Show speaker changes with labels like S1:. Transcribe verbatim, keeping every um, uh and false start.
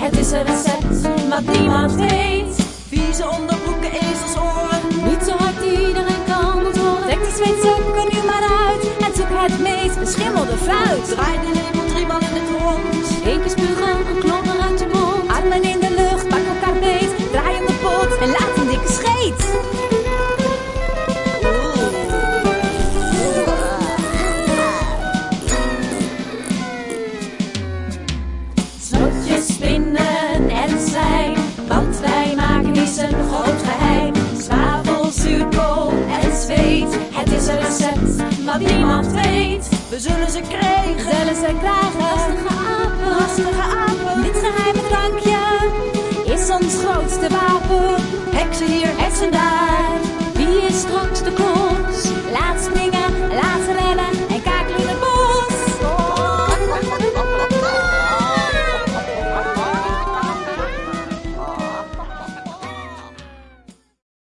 S1: Het is een recept wat niemand weet.
S2: Vieze onderbroeken, ezelsoren.
S1: Niet zo hard iedereen kan het horen. Trek die zweetsokken nu maar uit en zoek het meest beschimmelde fruit.
S2: Draai de lepel driemaal in het rond.
S1: Eén keer spugen, een klomper uit je mond. Armen in de lucht, pak elkaar beet. Draai hem de pot en laat een dikke scheet. Slotjes spinnen en zijn, want wij maken is een groot geheim. Zwavel, zuurkool en zweet, het is een recept wat niemand weet.
S2: We zullen ze krijgen,
S1: Zullen ze krijgen, lastige apen,
S2: lastige apen.
S1: Dit geheime drankje is ons grootste wapen.
S2: Heksen hier